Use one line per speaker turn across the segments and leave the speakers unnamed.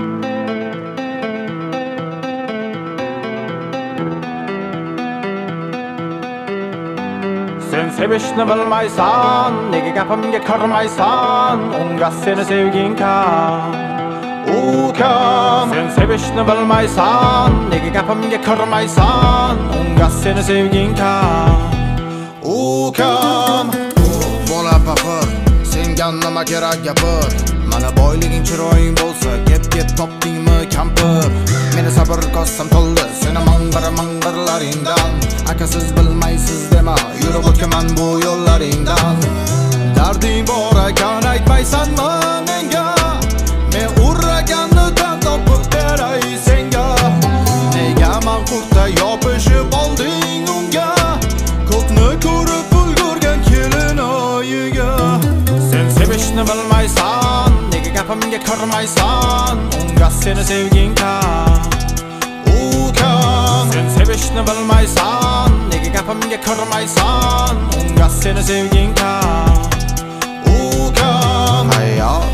Sen sevishni bilmaysan, nega gapimga kirmaysan? Unga seni sevging kam, u kam. Sen sevishni bilmaysan, nega gapimga kirmaysan? Unga seni sevging kam, u kam.
Bola paqir, senga nima kerak gapir? Mana boyliging chiroying bo'lsa, kep topdingmi kampir? Meni sabr kossam to'ldi, seni mang'irlaringdan. Akasiz bilmaysiz dema, yurib o'tkaman bu yo'llaringdan. Darding bor ekan aytmaysanmi menga? Men urraganni tan topib beray senga. Nega manqurtda yopishib olding unga? Ko'pni ko'rib ulgurgan kelin oyiga.
Sen sevishni bilmaysan, nega gapimga kirmaysan? Unga seni sevging kam, u kam. Sen sevishni bilmaysan, nega gapimga kirmaysan? Unga seni sevging kam, u kam.
Hayot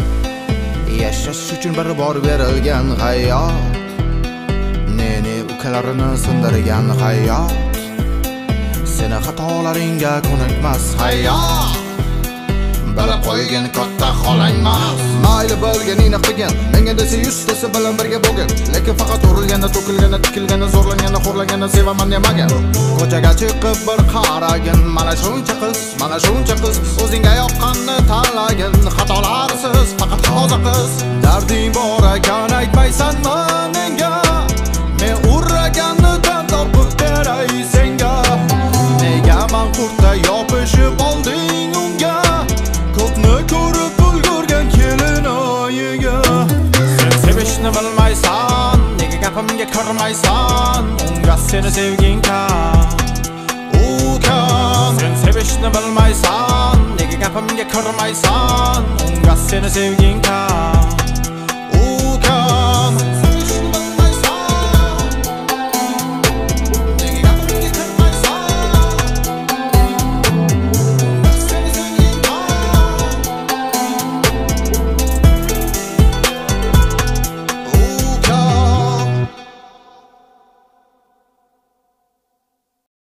yashash uchun bir bor berilgan hayot. Neni ukalarini sindirgan hayot. Seni xatolaringga ko'nikmas hayot. Bilib qo'ygan katta xolangmas. Mayli bilganingni qilgin, menga desa yuztasi bilan birga bo'lgin. Lekin faqat urilganda, to'kilganda, tikilganda, zo'rlanganda, xo'rlanganda sevaman demagan. Ko'chaga chiqib bir qaragin, mana shuncha qiz, o'zingga yoqqanni tanlagin. Xatolarsiz, faqat toza qiz. Darding bor ekan aytmaysanmi menga? Men urraganni tan topib beray senga. Nega manqurtda yopishib olding unga? Ko'pni ko'rib ulgurgan kelin oyiga.
Sen sevishni bilmaysan, nega gapimga kirmaysan? Unga seni sevging kam, u kam. Sen sevishni bilmaysan, nega gapimga kirmaysan? Unga seni sevging kam.